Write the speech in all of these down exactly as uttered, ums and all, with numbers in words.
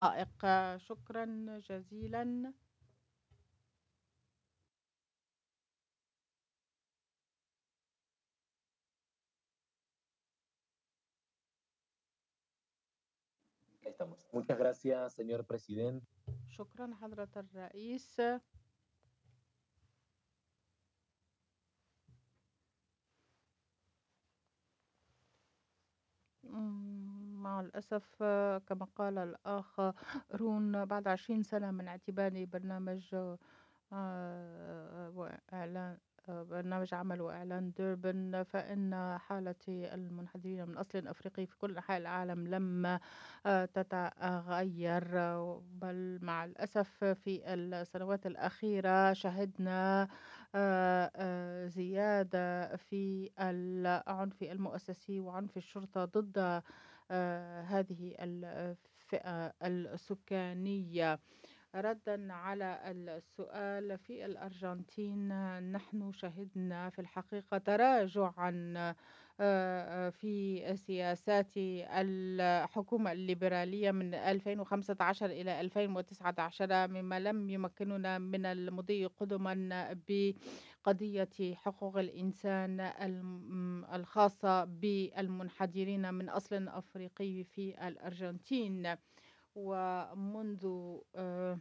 رائق. شكرا جزيلا. Estamos. Muchas gracias, señor presidente. شكرا حضرة الرئيس. مم، مع الأسف، آه، كما قال الآخرون، بعد عشرين سنة من اعتبار برنامج آه، وإعلان آه، برنامج عمل وإعلان ديربن، فإن حالة المنحدرين من أصل أفريقي في كل أنحاء العالم لم آه، تتغير، بل مع الأسف في السنوات الأخيرة شهدنا آه، آه، زيادة في العنف المؤسسي وعنف الشرطة ضد آه، هذه الفئة السكانية. ردًا على السؤال، في الأرجنتين نحن شهدنا في الحقيقة تراجعًا آآ في سياسات الحكومة الليبرالية من ألفين وخمسة عشر إلى ألفين وتسعة عشر، مما لم يمكننا من المضي قدمًا بقضية حقوق الإنسان الم الخاصة بالمنحدرين من أصل أفريقي في الأرجنتين. ومنذ آآ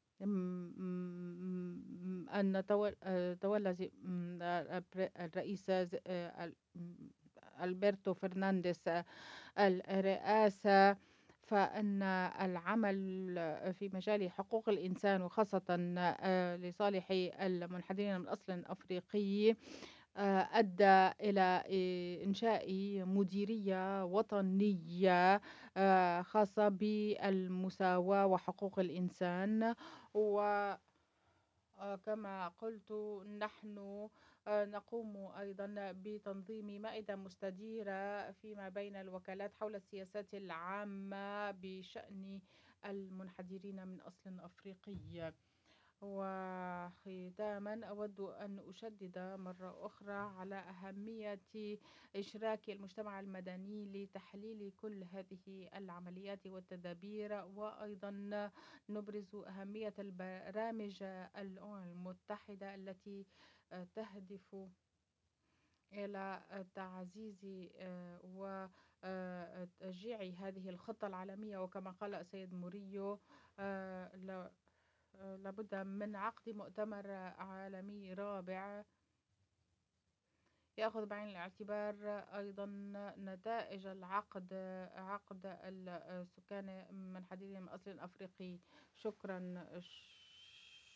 إمم، أن تول آآ تولى ز إمم، البر الرئيس ز آآ ال إمم، ألبرتو فرنانديز الرئاسة، فإن العمل في مجال حقوق الإنسان وخاصةً آآ لصالح المنحدرين من أصل أفريقي آآ أدى إلى آآ إنشاء مديرية وطنية آآ خاصة بالمساواة وحقوق الإنسان. و آه، كما قلت، نحن آه، نقوم أيضا بتنظيم مائدة مستديرة فيما بين الوكالات حول السياسات العامة بشأن المنحدرين من أصل أفريقي. وختاما أود أن أشدد مرة أخرى على أهمية إشراك المجتمع المدني لتحليل كل هذه العمليات والتدابير، وأيضا نبرز أهمية البرامج الأمم المتحدة التي تهدف إلى تعزيز وتشجيع هذه الخطة العالمية. وكما قال السيد موريو، لابد من عقد مؤتمر عالمي رابع يأخذ بعين الاعتبار أيضا نتائج العقد عقد السكان من حديد من أصل أفريقي. شكرا.